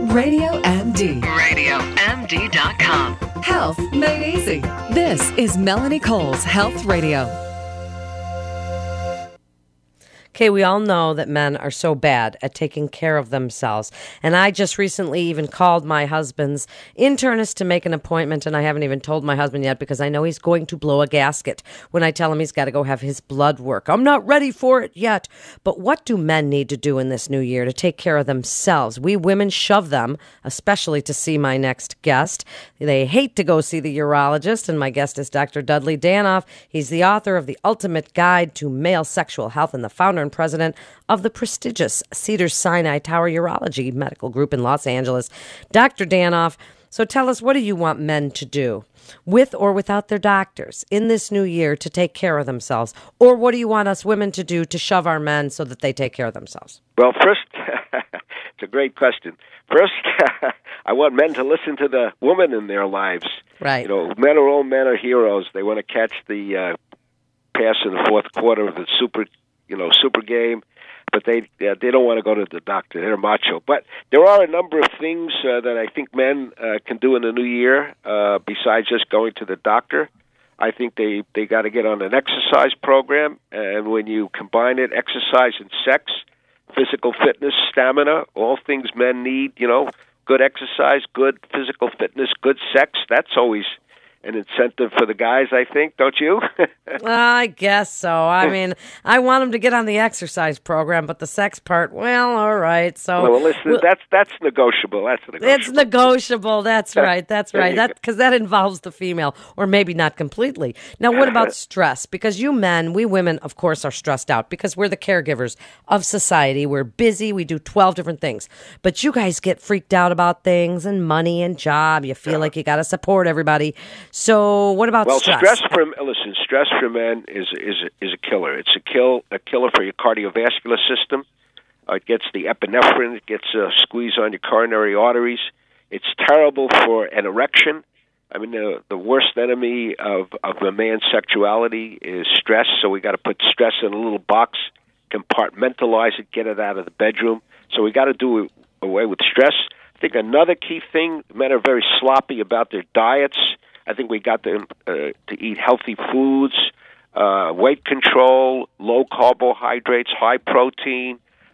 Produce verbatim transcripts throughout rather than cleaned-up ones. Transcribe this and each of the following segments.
Radio M D. radio M D dot com. Health made easy. This is Melanie Cole's Health Radio. Okay, we all know that men are so bad at taking care of themselves. And I just recently even called my husband's internist to make an appointment, and I haven't even told my husband yet because I know he's going to blow a gasket when I tell him he's got to go have his blood work. I'm not ready for it yet. But what do men need to do in this new year to take care of themselves? We women shove them, especially to see my next guest. They hate to go see the urologist, and my guest is Doctor Dudley Danoff. He's the author of The Ultimate Guide to Male Sexual Health and the founder and president of the prestigious Cedars-Sinai Tower Urology Medical Group in Los Angeles. Doctor Danoff, so tell us, what do you want men to do, with or without their doctors, in this new year to take care of themselves? Or what do you want us women to do to shove our men so that they take care of themselves? Well, first, it's a great question. First, I want men to listen to the woman in their lives. Right. You know, men are all men are heroes. They want to catch the uh, pass in the fourth quarter of the super you know, super game, but they uh, they don't want to go to the doctor. They're macho. But there are a number of things uh, that I think men uh, can do in the new year uh, besides just going to the doctor. I think they, they got to get on an exercise program, and when you combine it, exercise and sex, physical fitness, stamina, all things men need, you know, good exercise, good physical fitness, good sex, that's always an incentive for the guys, I think, don't you? I guess so. I mean, I want them to get on the exercise program, but the sex part, well, all right. So, well, listen, well, that's that's negotiable. That's negotiable. It's negotiable. That's right. That's right. That because that involves the female, or maybe not completely. Now, what about stress? Because you men, we women, of course, are stressed out because we're the caregivers of society. We're busy. We do twelve different things, but you guys get freaked out about things and money and job. You feel yeah. like you got to support everybody. So what about well, stress? Well, stress for listen, stress for men is is is a killer. It's a kill a killer for your cardiovascular system. Uh, it gets the epinephrine. It gets a squeeze on your coronary arteries. It's terrible for an erection. I mean, the the worst enemy of of a man's sexuality is stress. So we got to put stress in a little box, compartmentalize it, get it out of the bedroom. So we got to do away with stress. I think another key thing: men are very sloppy about their diets. I think we got to uh, to eat healthy foods, uh, weight control, low carbohydrates, high protein.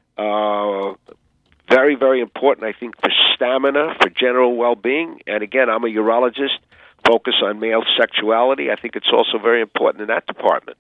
Uh, very, very important, I think, for stamina, for general well-being. And again, I'm a urologist, focus on male sexuality. I think it's also very important in that department.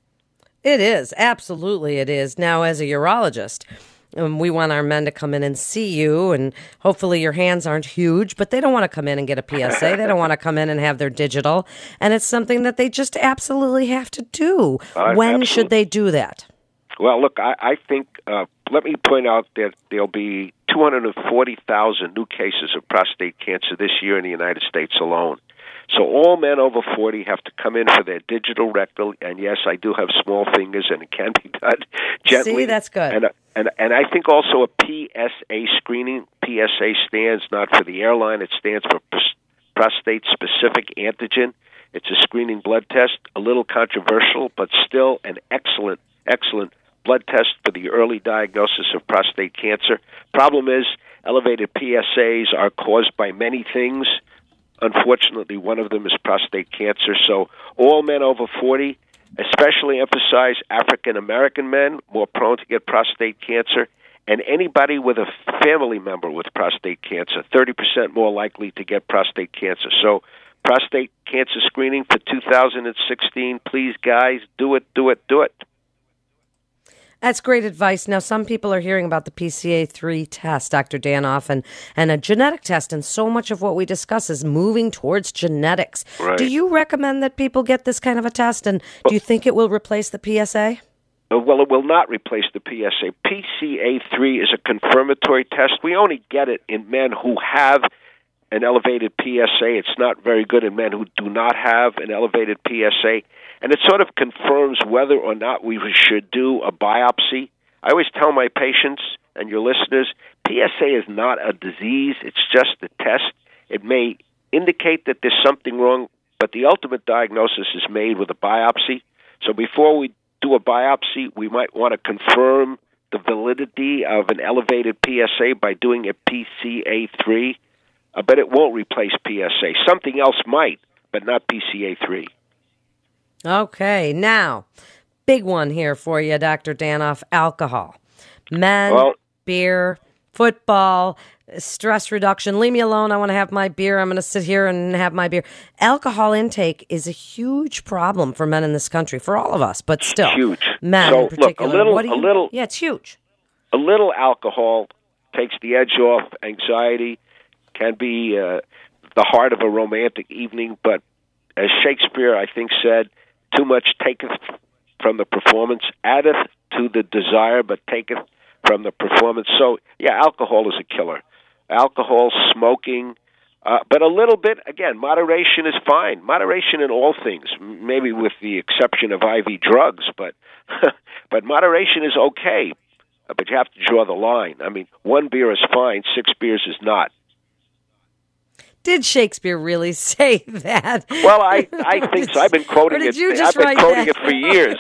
It is. Absolutely it is. Now, as a urologist, Um, we want our men to come in and see you, and hopefully your hands aren't huge, but they don't want to come in and get a P S A. They don't want to come in and have their digital, and it's something that they just absolutely have to do. Uh, when absolutely. should they do that? Well, look, I, I think, uh, let me point out that there'll be two hundred forty thousand new cases of prostate cancer this year in the United States alone. So all men over forty have to come in for their digital rectal, and yes, I do have small fingers, and it can be done gently. See, that's good. And, and, and I think also a P S A screening. P S A stands not for the airline, it stands for prostate-specific antigen. It's a screening blood test, a little controversial, but still an excellent, excellent blood test for the early diagnosis of prostate cancer. Problem is, elevated P S As are caused by many things. Unfortunately, one of them is prostate cancer. So all men over forty, especially emphasize African-American men, more prone to get prostate cancer, and anybody with a family member with prostate cancer, thirty percent more likely to get prostate cancer. So prostate cancer screening for two thousand sixteen, please, guys, do it, do it, do it. That's great advice. Now, some people are hearing about the P C A three test, Doctor Danoff, and, and a genetic test, and so much of what we discuss is moving towards genetics. Right. Do you recommend that people get this kind of a test, and well, do you think it will replace the P S A? Well, it will not replace the P S A. P C A three is a confirmatory test. We only get it in men who have an elevated P S A. It's not very good in men who do not have an elevated P S A. And it sort of confirms whether or not we should do a biopsy. I always tell my patients and your listeners, P S A is not a disease. It's just a test. It may indicate that there's something wrong, but the ultimate diagnosis is made with a biopsy. So before we do a biopsy, we might want to confirm the validity of an elevated P S A by doing a P C A three, uh, but it won't replace P S A. Something else might, but not P C A three. Okay, now, big one here for you, Doctor Danoff, alcohol. Men, Well, beer, football, stress reduction. Leave me alone. I want to have my beer. I'm going to sit here and have my beer. Alcohol intake is a huge problem for men in this country, for all of us, but still. Huge. Men So, in look, a particular. little- What do you, a little- Yeah, it's huge. A little alcohol takes the edge off anxiety, can be uh, the heart of a romantic evening, but as Shakespeare, I think, said, too much taketh from the performance, addeth to the desire, but taketh from the performance. So, yeah, alcohol is a killer. Alcohol, smoking, uh, but a little bit, again, moderation is fine. Moderation in all things, m- maybe with the exception of I V drugs, but but moderation is okay. Uh, But you have to draw the line. I mean, one beer is fine, six beers is not. Did Shakespeare really say that? Well, I, I think so. I've been quoting Or did it. you just I've been write quoting that? it for years.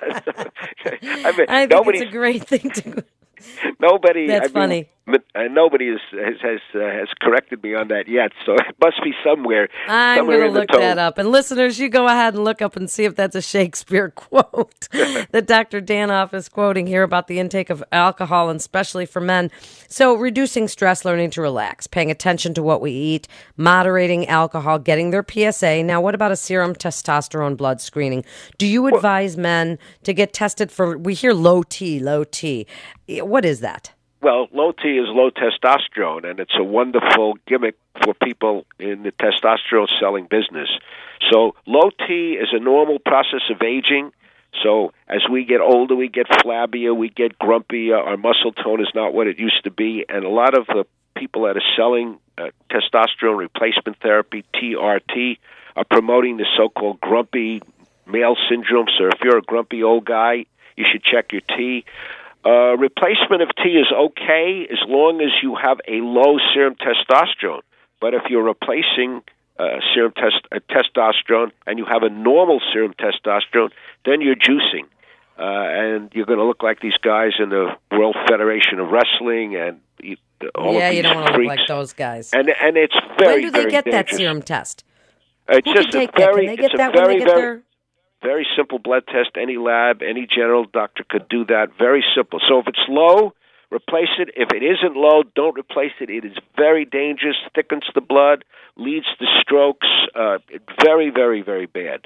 I mean, I think nobody's, it's a great thing to... nobody. That's I mean, funny. but, uh, nobody is, has has uh, has corrected me on that yet. So it must be somewhere. I'm somewhere going in to the look tone. that up. And listeners, you go ahead and look up and see if that's a Shakespeare quote that Doctor Danoff is quoting here about the intake of alcohol, and especially for men. So reducing stress, learning to relax, paying attention to what we eat, moderating alcohol, getting their P S A. Now, what about a serum testosterone blood screening? Do you advise men to get tested for, we hear low T, low T. What is that? Well, low T is low testosterone, and it's a wonderful gimmick for people in the testosterone selling business. So low T is a normal process of aging. So as we get older, we get flabbier, we get grumpier, our muscle tone is not what it used to be, and a lot of the people that are selling uh, testosterone replacement therapy, T R T, are promoting the so-called grumpy male syndrome. So if you're a grumpy old guy, you should check your T. Uh, replacement of T is okay as long as you have a low serum testosterone. But if you're replacing uh, serum test- uh, testosterone and you have a normal serum testosterone, then you're juicing. Uh, and you're going to look like these guys in the World Federation of Wrestling and you, all yeah, of these you don't want to look freaks. like those guys. And, and it's very, When do they very get dangerous. that serum test? It's Who just can a take that? very, Can they get it's a that very, when they get very, their... very simple blood test. Any lab, any general doctor could do that. Very simple. So if it's low, replace it. If it isn't low, don't replace it. It is very dangerous, thickens the blood, leads to strokes. Uh, very, very, very bad.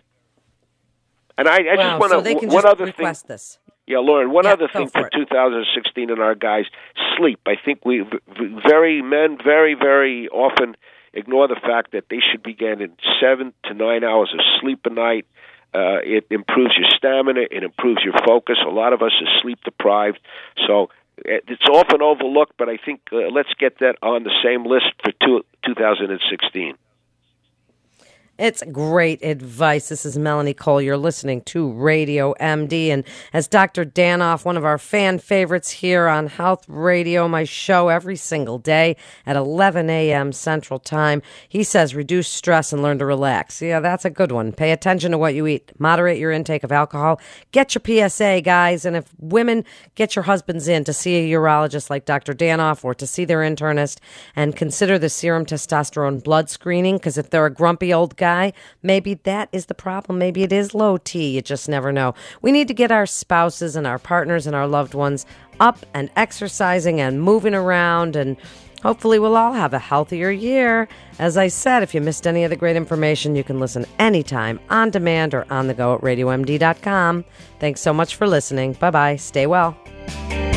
And I, I Wow, just want so to, they can one just other request thing. this. Yeah, Lauren, one Yeah, other go thing for for it. two thousand sixteen in our guys, sleep. I think we, very, men very, very often ignore the fact that they should be getting seven to nine hours of sleep a night. Uh, it improves your stamina. It improves your focus. A lot of us are sleep deprived. So it's often overlooked, but I think uh, let's get that on the same list for two, two thousand sixteen. It's great advice. This is Melanie Cole. You're listening to Radio M D. And as Doctor Danoff, one of our fan favorites here on Health Radio, my show every single day at eleven a.m. Central Time, he says reduce stress and learn to relax. Yeah, that's a good one. Pay attention to what you eat. Moderate your intake of alcohol. Get your P S A, guys. And if women, get your husbands in to see a urologist like Doctor Danoff or to see their internist, and consider the serum testosterone blood screening, because if they're a grumpy old guy, guy, maybe that is the problem. Maybe it is low T. You just never know. We need to get our spouses and our partners and our loved ones up and exercising and moving around, and hopefully we'll all have a healthier year. As I said, if you missed any of the great information, you can listen anytime, on demand or on the go at radio m d dot com. Thanks so much for listening. Bye-bye. Stay well.